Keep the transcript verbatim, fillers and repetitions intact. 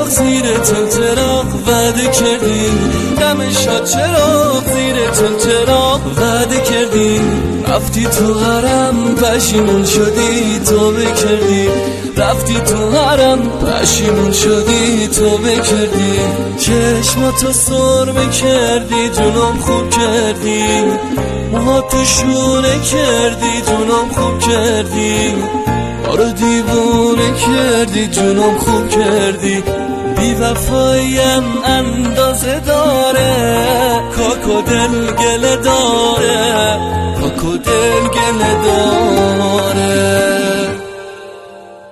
زیر تن چراغ وعده کردی، دم شاد چراغ زیر تن چراغ وعده کردی، رفتی تو حرم پشیمون شدی توبه کردی، رفتی تو حرم پشیمون شدی توبه کردی، چشماتو سرمه کردی جونم خوب کردی، موهاتو شونه کردی جونم خوب کردی، آره دیوونه کردی جونم خوب کردی، بی وفاییم اندازه داره، کاکو دل گله داره، کاکو دل گله داره.